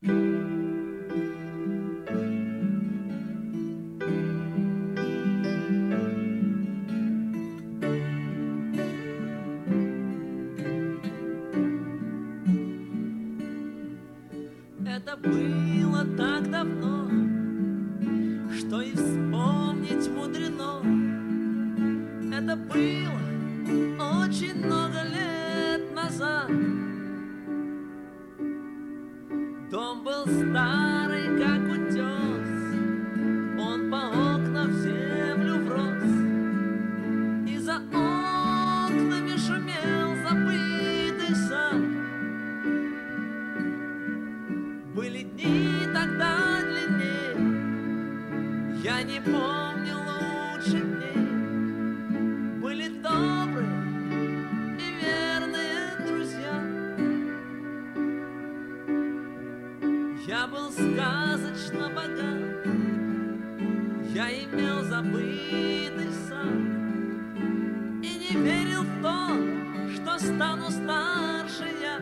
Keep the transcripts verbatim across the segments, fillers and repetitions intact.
Это было так давно, что и вспомнить мудрено. Это было очень много лет назад. Дом был старый, как утес, он по окнам в землю врос, и за окнами шумел забытый сад. Были дни тогда длиннее, я не помню лучших дней. Были добрые и верные друзья. Я был сказочно богат, я имел забытый сад и не верил в то, что стану старше я.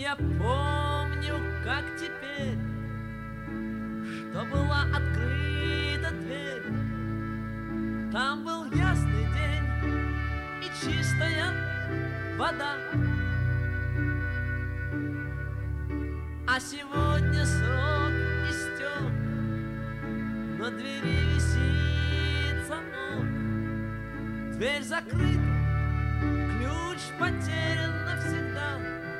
я помню, как теперь, что была открыта дверь. Там был ясный день и чистая вода. А сегодня срок истек, на двери висит замок. Дверь закрыта, ключ потерян навсегда.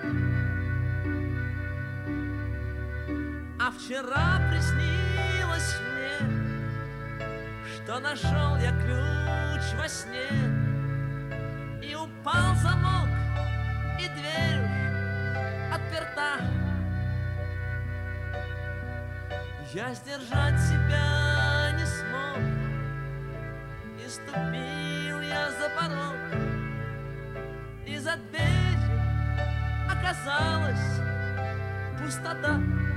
А вчера приснилось мне, что нашел я ключ во сне. И упал замок, и дверь уж отперта. Я сдержать себя не смог, и ступил я за порог. И за дверью оказалась пустота.